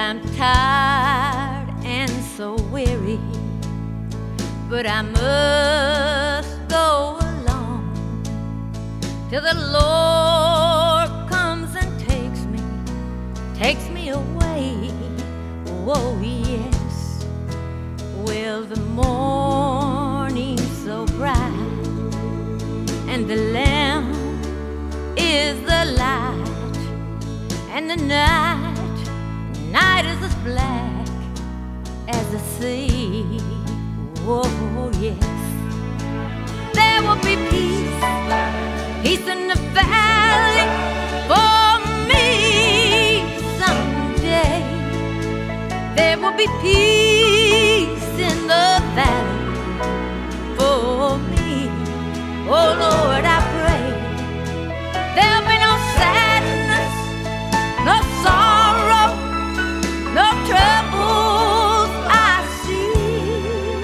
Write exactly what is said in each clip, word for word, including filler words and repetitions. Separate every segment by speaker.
Speaker 1: I'm tired and so weary, but I must go along till the Lord comes and takes me, takes me away. Oh yes, well the morning's so bright, and the lamp is the light, and the night, night is as black as the sea. Oh yes, there will be peace, peace in the valley for me someday. There will be peace in the valley for me. Oh Lord, I pray there'll be no sadness, no sorrow, no troubles I see.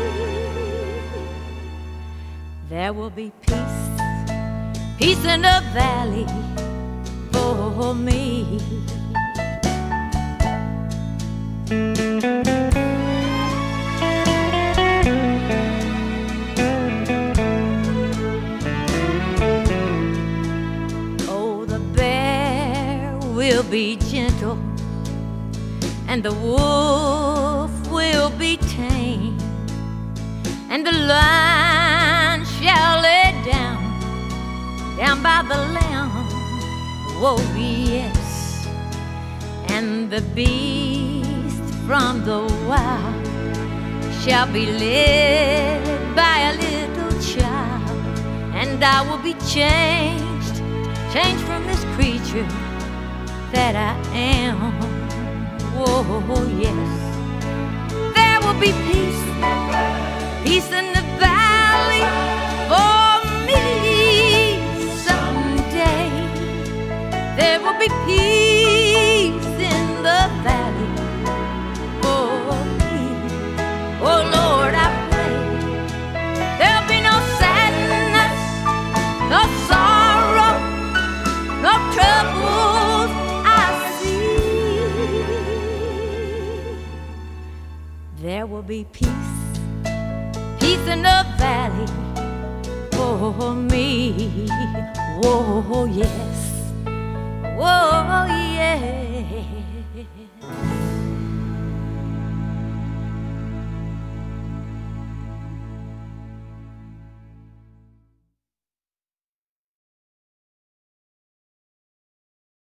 Speaker 1: There will be peace, peace in the valley for me. Oh, the bear will be gentle, and the wolf will be tame, and the lion shall lay down, down by the lamb. Oh yes, and the beast from the wild shall be led by a little child, and I will be changed, changed from this creature that I am. Oh yes, there will be peace, peace in the valley for me someday. There will be peace in the valley for me. Oh Lord, I pray there'll be no sadness, no sorrow, no troubles I see. There will be peace, peace in the valley for me. Oh yes, oh yeah.